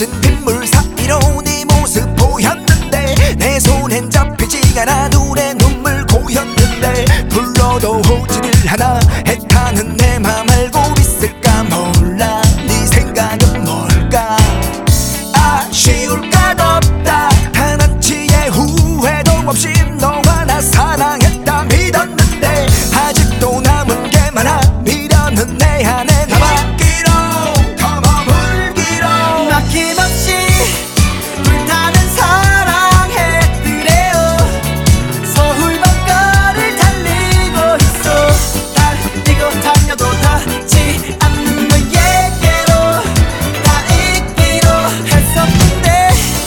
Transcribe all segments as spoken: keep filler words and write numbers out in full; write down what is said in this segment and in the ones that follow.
젖은 빗물 사이로 네 모습 보였는데 내 손엔 잡히지가 않아 눈에 눈물 고였는데 불러도 오지를 않아 애타는 내 맘 알고 있을까 몰라 네 생각은 뭘까 아쉬울까 덥다 단 한치의 후회도 없이 너와 나 사랑했다 믿었는데 아직도 남은 게 많아 미련은 내 안에 남아기로 더 머물기로 막힘없이 불타는 사랑했으래요 서울 밤거리를 달리고 있어 달리고 달려도 닿지 않는 너에게로 다 잊기로 했었는데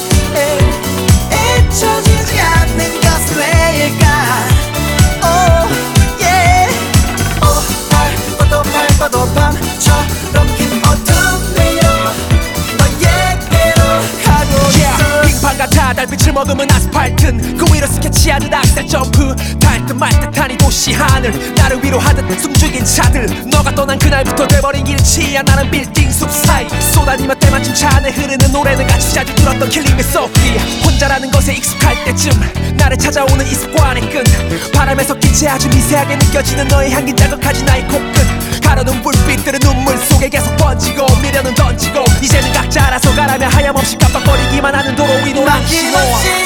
잊혀지지 않는 것은 왜일까 Oh yeah Oh 밟아도 밟아도 밤처럼 긴 어둠 위로 너에게로 가고 yeah, 있어 빙판 같아 달빛을 머금은 아스팔트는 그 위로 스케치하듯 악셀 점프 닿을 듯 말 듯한 이 도시 하늘 나를 위로하듯 숨죽인 차들 너가 떠난 그날부터 돼버린 일치야 나는 빌딩 숲 사이 쏟아지며 때마침 차 안에 흐르는 노래는 같이 자주 들었던 킬링 미 소피 혼자라는 것에 익숙할 때쯤 나를 찾아오는 이 습관의 끈 바람에 섞인 채 아주 미세하게 느껴지는 너의 향기 자극하지 나의 코끝 가로등 불빛들은 눈물 속에 계속 번지고 미련은 던지고 이제는 각자 알아서 가라며 하염없이 깜빡거리기만 하는 도로 위 노란 신호 막힘없이